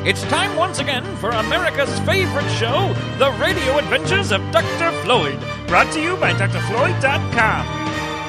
It's time once again for America's favorite show, The Radio Adventures of Dr. Floyd, brought to you by drfloyd.com.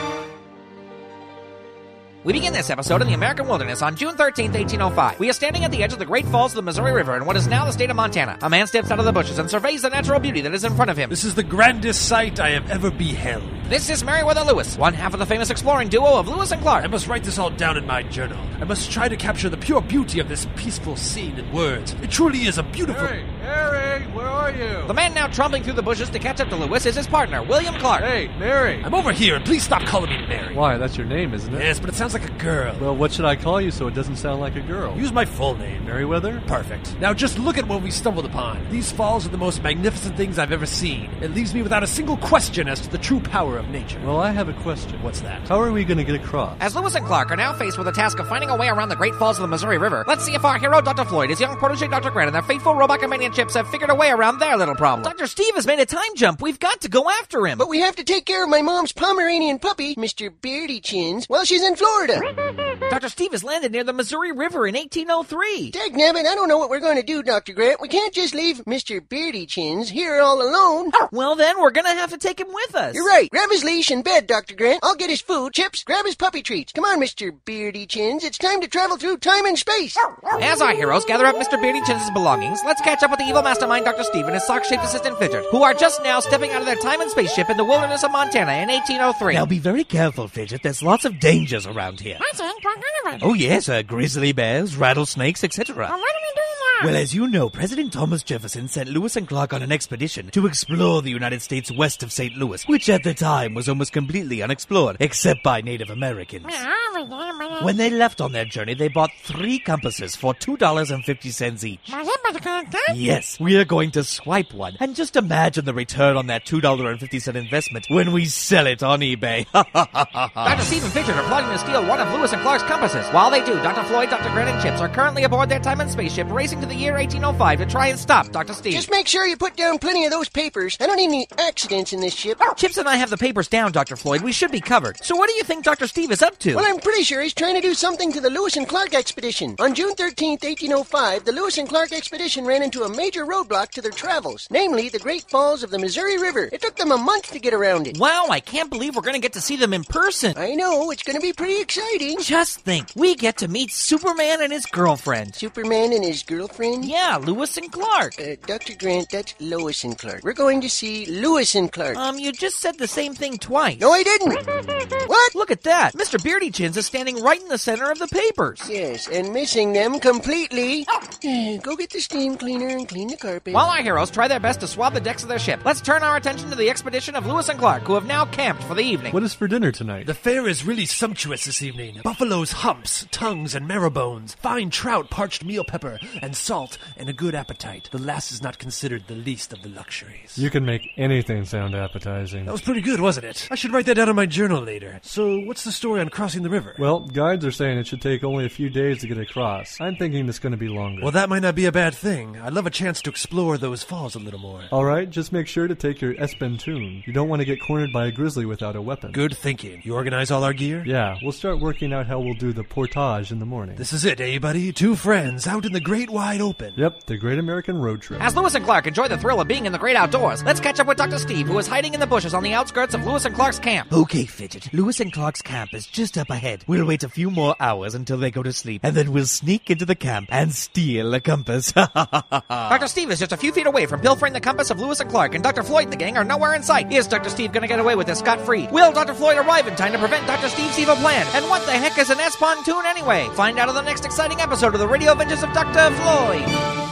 We begin this episode in the American wilderness on June 13th, 1805. We are standing at the edge of the Great Falls of the Missouri River in what is now the state of Montana. A man steps out of the bushes and surveys the natural beauty that is in front of him. This is the grandest sight I have ever beheld. This is Meriwether Lewis, one half of the famous exploring duo of Lewis and Clark. I must write this all down in my journal. I must try to capture the pure beauty of this peaceful scene in words. It truly is a beautiful... Mary, where are you? The man now tromping through the bushes to catch up to Lewis is his partner, William Clark. Hey, Mary. I'm over here, and please stop calling me Mary. Why, that's your name, isn't it? Yes, but it sounds like a girl. Well, what should I call you so it doesn't sound like a girl? Use my full name. Meriwether? Perfect. Now just look at what we stumbled upon. These falls are the most magnificent things I've ever seen. It leaves me without a single question as to the true power of nature. Well, I have a question. What's that? How are we going to get across? As Lewis and Clark are now faced with the task of finding a way around the Great Falls of the Missouri River, let's see if our hero, Dr. Floyd, his young protege, Dr. Grant, and their faithful robot companion Chips have figured a way around their little problem. Dr. Steve has made a time jump. We've got to go after him. But we have to take care of my mom's Pomeranian puppy, Mr. Beardy Chins, while she's in Florida. Dr. Steve has landed near the Missouri River in 1803. Dagnabbit, I don't know what we're going to do, Dr. Grant. We can't just leave Mr. Beardy Chins here all alone. Well, then, we're gonna have to take him with us. You're right. Grab his leash and bed, Dr. Grant. I'll get his food. Chips, grab his puppy treats. Come on, Mr. Beardy Chins. It's time to travel through time and space. As our heroes gather up Mr. Beardy Chins' belongings, let's catch up with the evil mastermind Dr. Steve and his sock-shaped assistant Fidget, who are just now stepping out of their time and spaceship in the wilderness of Montana in 1803. Now be very careful, Fidget. There's lots of dangers around here. I think we're gonna run. Oh yes, grizzly bears, rattlesnakes, etc. Well, what are we doing now? Well, as you know, President Thomas Jefferson sent Lewis and Clark on an expedition to explore the United States west of St. Louis, which at the time was almost completely unexplored, except by Native Americans. When they left on their journey, they bought 3 compasses for $2.50 each. Yes, we are going to swipe one, and just imagine the return on that $2.50 investment when we sell it on eBay. Dr. Steve and Fidget are plotting to steal one of Lewis and Clark's compasses. While they do, Dr. Floyd, Dr. Grant, and Chips are currently aboard their time and spaceship racing to the year 1805 to try and stop Dr. Steve. Just make sure you put down plenty of those papers. I don't need any accidents in this ship. Chips and I have the papers down, Dr. Floyd. We should be covered. So what do you think Dr. Steve is up to? Well, I'm pretty sure he's trying to do something to the Lewis and Clark expedition. On June 13th, 1805, the Lewis and Clark expedition ran into a major roadblock to their travels, namely the Great Falls of the Missouri River. It took them a month to get around it. Wow, I can't believe we're going to get to see them in person. I know, it's going to be pretty exciting. Just think, we get to meet Superman and his girlfriend. Superman and his girlfriend? Yeah, Lewis and Clark. Dr. Grant, that's Lois and Clark. We're going to see Lewis and Clark. You just said the same thing twice. No, I didn't. What? Look at that. Mr. Beardy Chins is standing right in the center of the papers. Yes, and missing them completely. Go get the steam cleaner and clean the carpet. While our heroes try their best to swab the decks of their ship, let's turn our attention to the expedition of Lewis and Clark, who have now camped for the evening. What is for dinner tonight? The fare is really sumptuous this evening. Buffalo's humps, tongues, and marrow bones, fine trout, parched meal pepper, and salt, and a good appetite. The last is not considered the least of the luxuries. You can make anything sound appetizing. That was pretty good, wasn't it? I should write that down in my journal later. So, what's the story on crossing the river? Well, guides are saying it should take only a few days to get across. I'm thinking it's going to be longer. Well, that might not be a bad thing. I'd love a chance to explore those falls a little more. All right, just make sure to take your Espentoon. You don't want to get cornered by a grizzly without a weapon. Good thinking. You organize all our gear? Yeah, we'll start working out how we'll do the portage in the morning. This is it, eh, buddy? 2 friends out in the great wide open. Yep, the Great American Road Trip. As Lewis and Clark enjoy the thrill of being in the great outdoors, let's catch up with Dr. Steve, who is hiding in the bushes on the outskirts of Lewis and Clark's camp. Okay, Fidget. Lewis and Clark's camp is just up ahead. We'll wait a few more hours until they go to sleep, and then we'll sneak into the camp and steal a compass. Dr. Steve is just a few feet away from pilfering the compass of Lewis and Clark, and Dr. Floyd and the gang are nowhere in sight. Is Dr. Steve going to get away with this scot-free? Will Dr. Floyd arrive in time to prevent Dr. Steve's evil plan? And what the heck is an S-pontoon anyway? Find out on the next exciting episode of the Radio Adventures of Dr. Floyd.